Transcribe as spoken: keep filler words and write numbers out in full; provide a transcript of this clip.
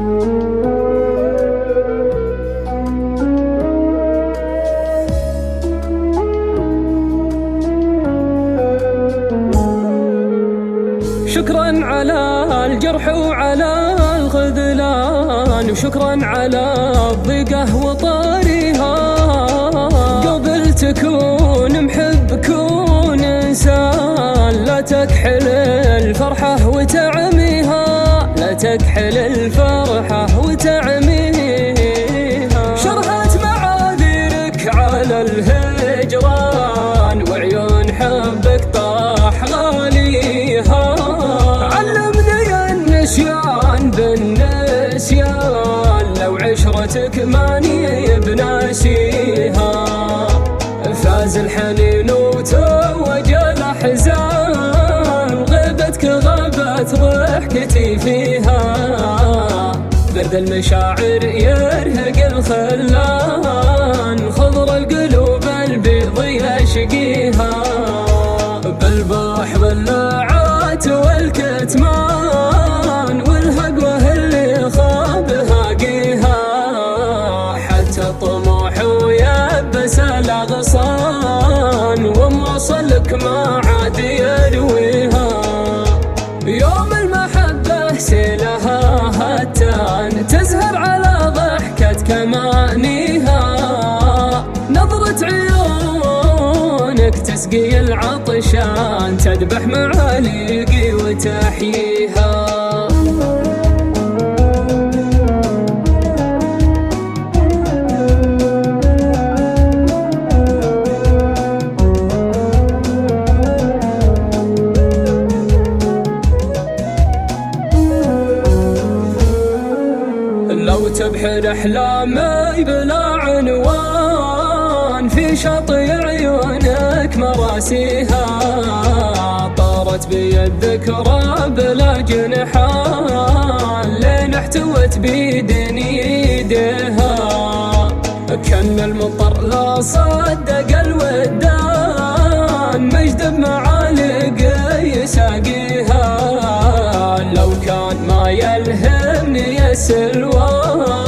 شكرا على الجرح وعلى الخذلان، وشكرا على الضيقة وطاريها. قبل تكون محب كون إنسان، لا تكحل الفرحة وتعميها، لا تكحل الفرحة وتعميها. شرحت معاذيرك على الهجران، وعيون حبك طاح غاليها. علمني النسيان بالنسيان، لو عشرتك ماني بناسيها. فاز الحنين وتوج الأحزان، غيبتك غابت ضحكتي فيها. برد المشاعر يرهق الخلان، خضر القلوب البيض يشقيها. بالبوح واللعات والكتمان، والهقوة اللي خاب هاقيها. حتى الطموح ويبس الأغصان، وموصلك ما عاد يرويها. يوم المحبة سيلها هتان، تزهر على ضحكة كمانيها. نظرة عيونك تسقي العطشان، تذبح معاليقي وتحييها. لو تبحر أحلامي بلا عنوان، في شاطئ عيونك مراسيها. طارت بي الذكرى بلا جنحان، لين احتوت بيدني يديها. كان المطر لا صدق الودان، مجد بمعالق يساقيها. لو كان ما يلهمني السلوان،